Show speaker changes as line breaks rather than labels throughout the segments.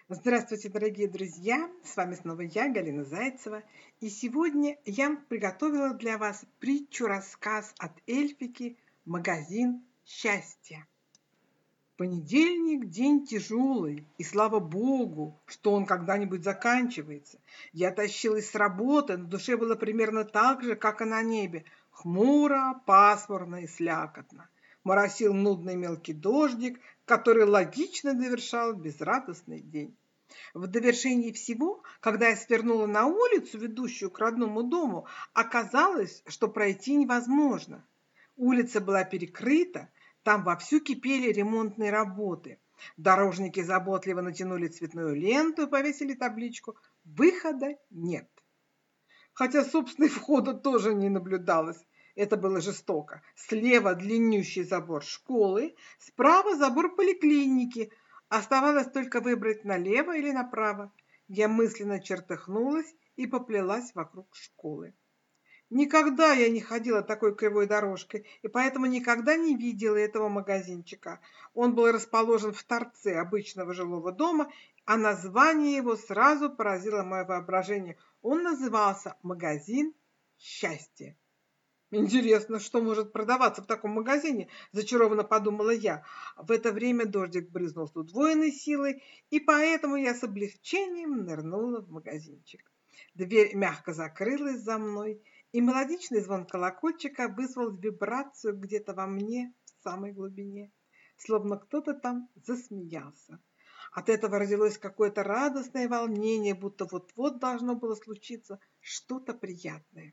Здравствуйте, дорогие друзья! С вами снова я, Галина Зайцева. И сегодня я приготовила для вас притчу-рассказ от Эльфики «Магазин счастья». Понедельник – день тяжелый, и слава Богу, что он когда-нибудь заканчивается. Я тащилась с работы, на душе было примерно так же, как и на небе. Хмуро, пасмурно и слякотно. Моросил нудный мелкий дождик, который логично довершал безрадостный день. В довершении всего, когда я свернула на улицу, ведущую к родному дому, оказалось, что пройти невозможно. Улица была перекрыта, там вовсю кипели ремонтные работы. Дорожники заботливо натянули цветную ленту и повесили табличку «Выхода нет». Хотя, собственно, входа тоже не наблюдалось. Это было жестоко. Слева длиннющий забор школы, справа забор поликлиники. Оставалось только выбрать налево или направо. Я мысленно чертыхнулась и поплелась вокруг школы. Никогда я не ходила такой кривой дорожкой, и поэтому никогда не видела этого магазинчика. Он был расположен в торце обычного жилого дома, а название его сразу поразило мое воображение. Он назывался «Магазин счастья». Интересно, что может продаваться в таком магазине, зачарованно подумала я. В это время дождик брызнул с удвоенной силой, и поэтому я с облегчением нырнула в магазинчик. Дверь мягко закрылась за мной, и мелодичный звон колокольчика вызвал вибрацию где-то во мне, в самой глубине, словно кто-то там засмеялся. От этого родилось какое-то радостное волнение, будто вот-вот должно было случиться что-то приятное.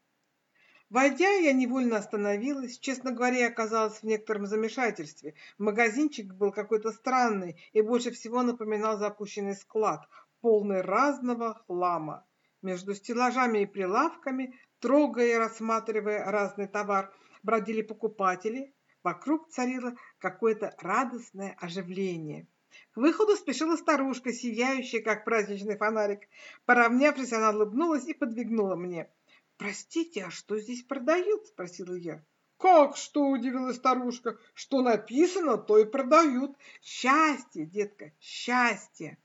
Войдя, я невольно остановилась. Честно говоря, я оказалась в некотором замешательстве. Магазинчик был какой-то странный и больше всего напоминал запущенный склад, полный разного хлама. Между стеллажами и прилавками, трогая и рассматривая разный товар, бродили покупатели. Вокруг царило какое-то радостное оживление. К выходу спешила старушка, сияющая, как праздничный фонарик. Поравнявшись, она улыбнулась и подвигнула мне. «Простите, а что здесь продают?» – спросила я. «Как что?» – удивилась старушка. «Что написано, то и продают. Счастье, детка, счастье!»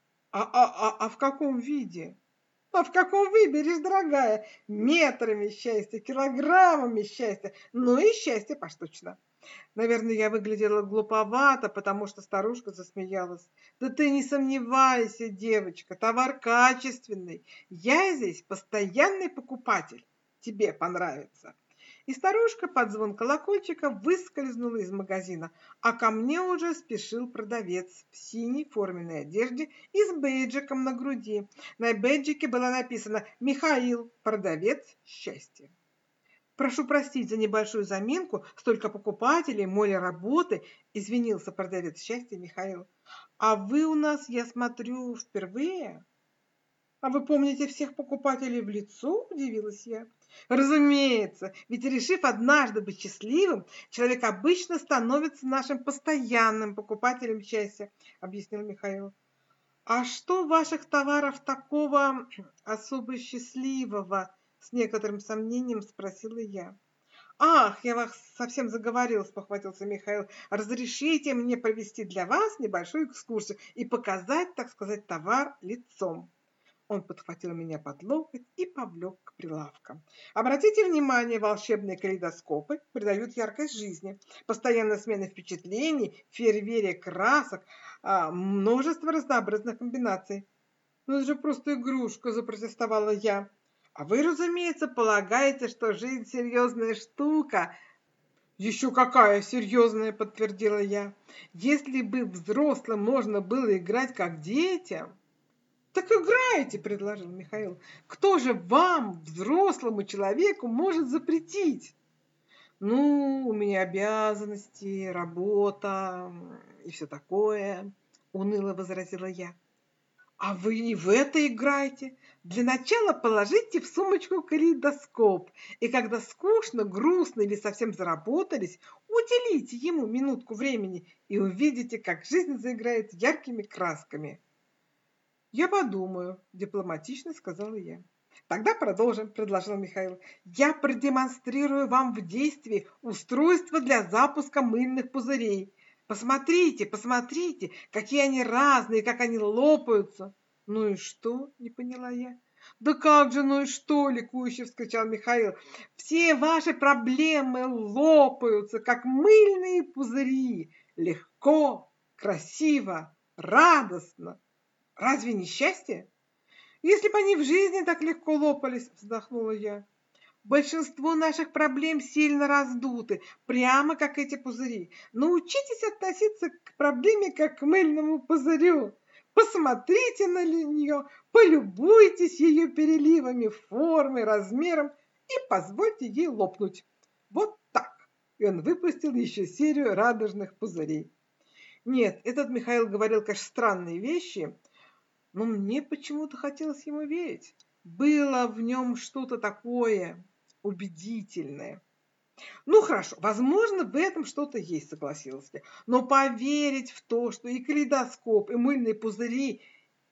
А в каком виде?» «А в каком выберешь, дорогая? Метрами счастья, килограммами счастья, ну и счастье поштучно». Наверное, я выглядела глуповато, потому что старушка засмеялась. «Да ты не сомневайся, девочка, товар качественный. Я здесь постоянный покупатель. Тебе понравится». И старушка под звон колокольчика выскользнула из магазина, а ко мне уже спешил продавец в синей форменной одежде и с бейджиком на груди. На бейджике было написано «Михаил, продавец счастья». «Прошу простить за небольшую заминку, столько покупателей, море работы», — извинился продавец счастья Михаил. «А вы у нас, я смотрю, впервые?» «А вы помните всех покупателей в лицо?» – удивилась я. «Разумеется, ведь решив однажды быть счастливым, человек обычно становится нашим постоянным покупателем счастья», – объяснил Михаил. «А что в ваших товарах такого особо счастливого?» – с некоторым сомнением спросила я. «Ах, я вас совсем заговорил», – спохватился Михаил. «Разрешите мне провести для вас небольшую экскурсию и показать, так сказать, товар лицом». Он подхватил меня под локоть и повлек к прилавкам. Обратите внимание, волшебные калейдоскопы придают яркость жизни. Постоянная смена впечатлений, фейерверия красок, множество разнообразных комбинаций. «Ну это же просто игрушка», – запротестовала я. «А вы, разумеется, полагаете, что жизнь серьезная штука». «Еще какая серьезная», – подтвердила я. «Если бы взрослым можно было играть как детям». «Так играйте», – предложил Михаил. «Кто же вам, взрослому человеку, может запретить?» «Ну, у меня обязанности, работа и все такое», – уныло возразила я. «А вы и в это играете. Для начала положите в сумочку калейдоскоп, и когда скучно, грустно или совсем заработались, уделите ему минутку времени и увидите, как жизнь заиграет яркими красками». «Я подумаю», – дипломатично сказала я. «Тогда продолжим», – предложил Михаил. «Я продемонстрирую вам в действии устройство для запуска мыльных пузырей. Посмотрите, посмотрите, какие они разные, как они лопаются. Ну и что? Не поняла я. Да как же, ну и что, ликующе вскричал Михаил. Все ваши проблемы лопаются, как мыльные пузыри. Легко, красиво, радостно. Разве не счастье? Если бы они в жизни так легко лопались, вздохнула я. Большинство наших проблем сильно раздуты, прямо как эти пузыри. Научитесь относиться к проблеме как к мыльному пузырю. Посмотрите на нее, полюбуйтесь ее переливами, формой, размером и позвольте ей лопнуть. Вот так. И он выпустил еще серию радужных пузырей. Нет, этот Михаил говорил, конечно, странные вещи, но мне почему-то хотелось ему верить. Было в нем что-то такое убедительное. Ну хорошо, возможно, в этом что-то есть, согласилась я. Но поверить в то, что и калейдоскоп, и мыльные пузыри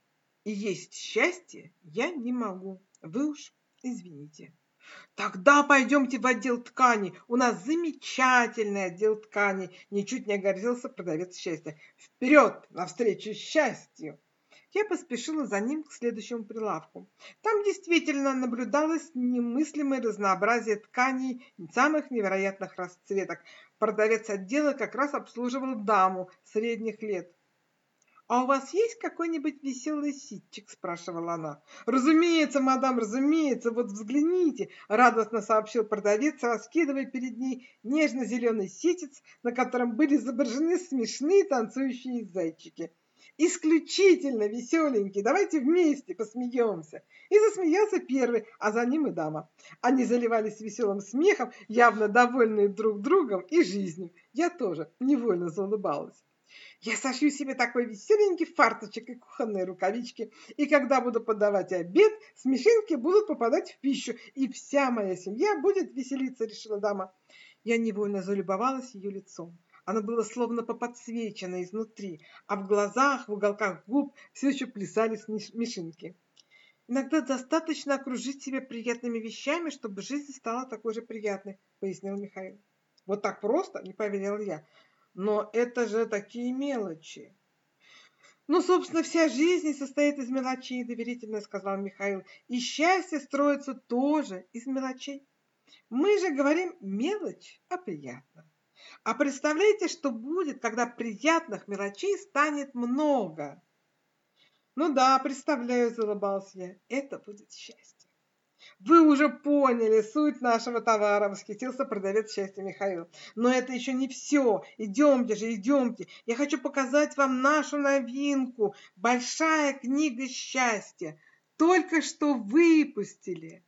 и есть счастье, я не могу. Вы уж извините. Тогда пойдемте в отдел тканей. У нас замечательный отдел тканей. Ничуть не огорчился продавец счастья. Вперед, навстречу счастью! Я поспешила за ним к следующему прилавку. Там действительно наблюдалось немыслимое разнообразие тканей самых невероятных расцветок. Продавец отдела как раз обслуживал даму средних лет. «А у вас есть какой-нибудь веселый ситчик?» – спрашивала она. «Разумеется, мадам, разумеется, вот взгляните!» – радостно сообщил продавец, раскидывая перед ней нежно-зеленый ситец, на котором были изображены смешные танцующие зайчики. «Исключительно веселенький, давайте вместе посмеемся!» И засмеялся первый, а за ним и дама. Они заливались веселым смехом, явно довольные друг другом и жизнью. Я тоже невольно заулыбалась. Я сошью себе такой веселенький фарточек и кухонные рукавички, и когда буду подавать обед, смешинки будут попадать в пищу, и вся моя семья будет веселиться, решила дама. Я невольно залюбовалась ее лицом. Оно было словно подсвечено изнутри, а в глазах, в уголках губ все еще плясали смешинки. Иногда достаточно окружить себя приятными вещами, чтобы жизнь стала такой же приятной, пояснил Михаил. Вот так просто, не поверил я. Но это же такие мелочи. Ну, собственно, вся жизнь состоит из мелочей, доверительно сказал Михаил. И счастье строится тоже из мелочей. Мы же говорим мелочь, а приятно. А представляете, что будет, когда приятных мелочей станет много? Ну да, представляю, заулыбался я. Это будет счастье. Вы уже поняли суть нашего товара, восхитился продавец счастья Михаил. Но это еще не все. Идемте же, идемте. Я хочу показать вам нашу новинку. Большая книга счастья. Только что выпустили.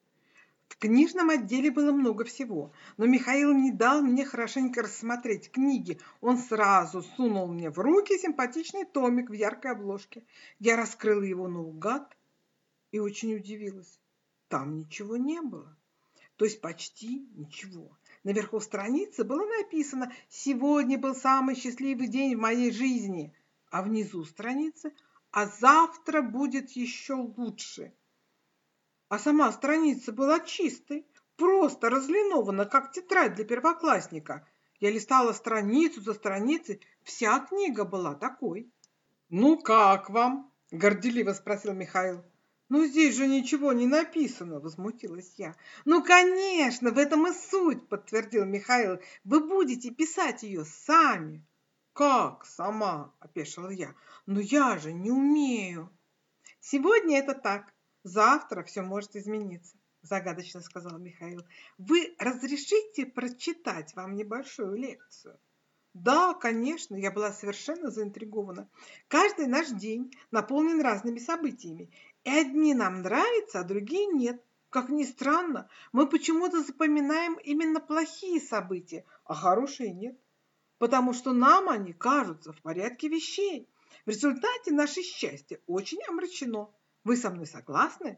В книжном отделе было много всего, но Михаил не дал мне хорошенько рассмотреть книги. Он сразу сунул мне в руки симпатичный томик в яркой обложке. Я раскрыла его наугад и очень удивилась. Там ничего не было. То есть почти ничего. Наверху страницы было написано «Сегодня был самый счастливый день в моей жизни», а внизу страницы «А завтра будет еще лучше». А сама страница была чистой, просто разлинована, как тетрадь для первоклассника. Я листала страницу за страницей, вся книга была такой. «Ну как вам?» – горделиво спросил Михаил. «Ну здесь же ничего не написано», – возмутилась я. «Ну, конечно, в этом и суть», – подтвердил Михаил. «Вы будете писать ее сами». «Как сама?» – опешила я. «Но я же не умею». «Сегодня это так, завтра все может измениться», – загадочно сказал Михаил. «Вы разрешите прочитать вам небольшую лекцию?» Да, конечно, я была совершенно заинтригована. Каждый наш день наполнен разными событиями. И одни нам нравятся, а другие нет. Как ни странно, мы почему-то запоминаем именно плохие события, а хорошие нет. Потому что нам они кажутся в порядке вещей. В результате наше счастье очень омрачено. Вы со мной согласны?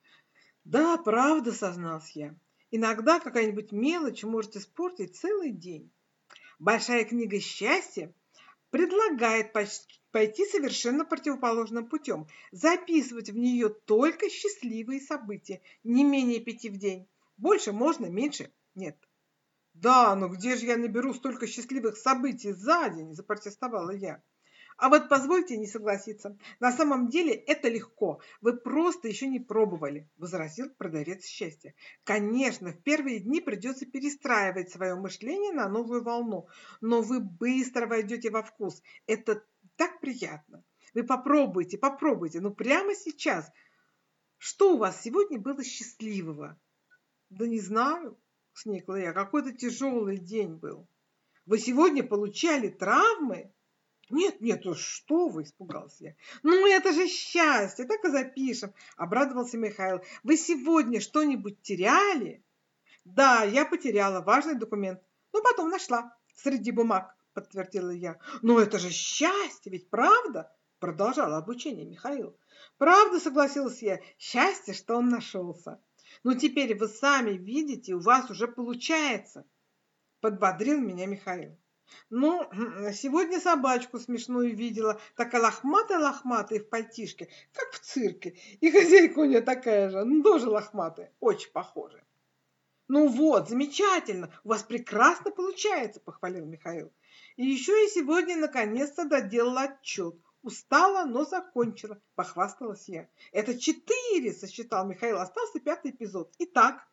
Да, правда, сознался я. Иногда какая-нибудь мелочь может испортить целый день. Большая книга счастья предлагает пойти совершенно противоположным путем, записывать в нее только счастливые события, не менее 5 в день. Больше можно, меньше нет. Да, но где же я наберу столько счастливых событий за день, запротестовала я. А вот позвольте не согласиться. На самом деле это легко. Вы просто еще не пробовали, возразил продавец счастья. Конечно, в первые дни придется перестраивать свое мышление на новую волну, но вы быстро войдете во вкус. Это так приятно. Вы попробуйте, попробуйте. Ну прямо сейчас. Что у вас сегодня было счастливого? Да не знаю, сникла я. Какой-то тяжелый день был. Вы сегодня получали травмы? Нет, нет, ну что вы, испугался я. Ну это же счастье, так и запишем, обрадовался Михаил. Вы сегодня что-нибудь теряли? Да, я потеряла важный документ, но потом нашла среди бумаг, подтвердила я. Но это же счастье, ведь правда? Продолжала обучение Михаил. Правда, согласился я, счастье, что он нашелся. Ну теперь вы сами видите, у вас уже получается, подбодрил меня Михаил. Ну, сегодня собачку смешную видела, такая лохматая-лохматая в пальтишке, как в цирке. И хозяйка у нее такая же, ну, тоже лохматая, очень похожая. Ну вот, замечательно, у вас прекрасно получается, похвалил Михаил. И еще и сегодня наконец-то доделала отчет. Устала, но закончила, похвасталась я. Это 4, сосчитал Михаил, остался 5-й эпизод. Итак,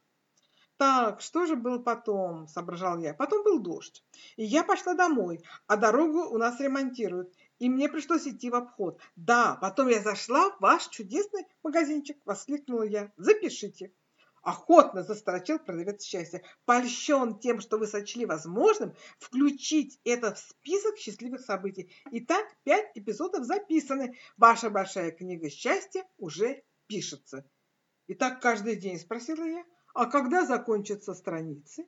так, что же было потом, соображал я. Потом был дождь, и я пошла домой, а дорогу у нас ремонтируют, и мне пришлось идти в обход. Да, потом я зашла в ваш чудесный магазинчик, воскликнула я. Запишите. Охотно застрочил продавец счастья, польщен тем, что вы сочли возможным включить это в список счастливых событий. Итак, 5 эпизодов записаны. Ваша большая книга счастья уже пишется. И так каждый день, спросила я. А когда закончатся страницы?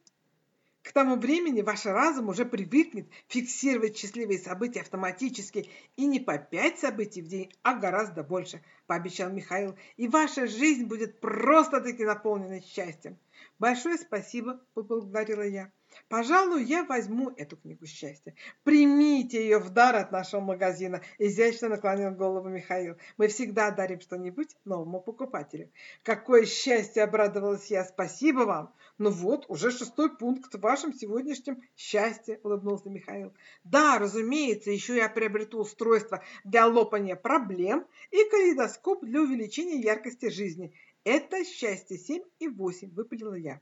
К тому времени ваш разум уже привыкнет фиксировать счастливые события автоматически и не по 5 событий в день, а гораздо больше, пообещал Михаил. И ваша жизнь будет просто-таки наполнена счастьем. Большое спасибо, поблагодарила я. Пожалуй, я возьму эту книгу счастья. Примите ее в дар от нашего магазина, изящно наклонил голову Михаил. Мы всегда дарим что-нибудь новому покупателю. Какое счастье, обрадовалась я. Спасибо вам. Ну вот, уже 6-й пункт в вашем сегодняшнем счастье, улыбнулся Михаил. Да, разумеется, еще я приобрету устройство для лопания проблем и калейдоскоп для увеличения яркости жизни. Это счастье 7 и 8, выпалила я.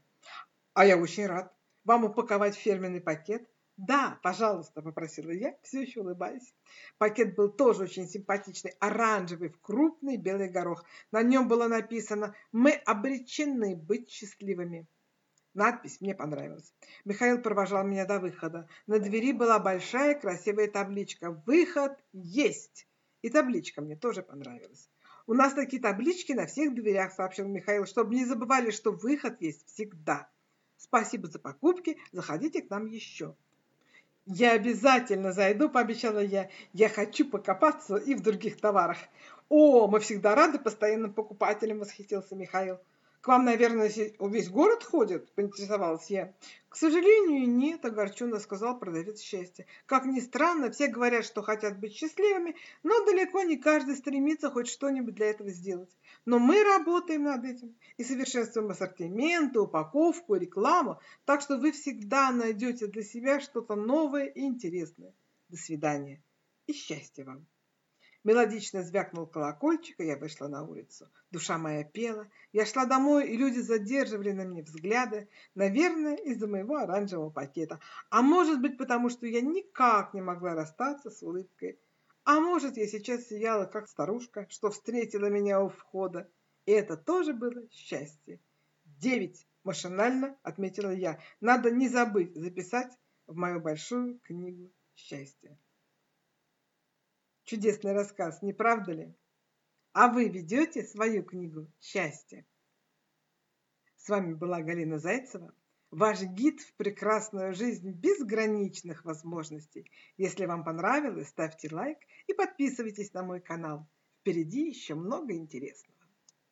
А я очень рад. Вам упаковать фирменный пакет? Да, пожалуйста, попросила я, все еще улыбаясь. Пакет был тоже очень симпатичный, оранжевый, в крупный белый горох. На нем было написано «Мы обречены быть счастливыми». Надпись мне понравилась. Михаил провожал меня до выхода. На двери была большая красивая табличка «Выход есть». И табличка мне тоже понравилась. У нас такие таблички на всех дверях, сообщил Михаил, чтобы не забывали, что выход есть всегда. Спасибо за покупки, заходите к нам еще. Я обязательно зайду, пообещала я. Я хочу покопаться и в других товарах. О, мы всегда рады постоянным покупателям, восхитился Михаил. К вам, наверное, весь город ходит, поинтересовалась я. К сожалению, нет, огорченно сказал продавец счастья. Как ни странно, все говорят, что хотят быть счастливыми, но далеко не каждый стремится хоть что-нибудь для этого сделать. Но мы работаем над этим и совершенствуем ассортимент, упаковку, рекламу, так что вы всегда найдете для себя что-то новое и интересное. До свидания и счастья вам. Мелодично звякнул колокольчик, и я вышла на улицу. Душа моя пела. Я шла домой, и люди задерживали на мне взгляды, наверное, из-за моего оранжевого пакета. А может быть, потому что я никак не могла расстаться с улыбкой. А может, я сейчас сияла, как старушка, что встретила меня у входа. И это тоже было счастье. 9. Машинально отметила я. Надо не забыть записать в мою большую книгу счастья. Чудесный рассказ, не правда ли? А вы ведете свою книгу счастья? С вами была Галина Зайцева, ваш гид в прекрасную жизнь безграничных возможностей. Если вам понравилось, ставьте лайк и подписывайтесь на мой канал. Впереди еще много интересного.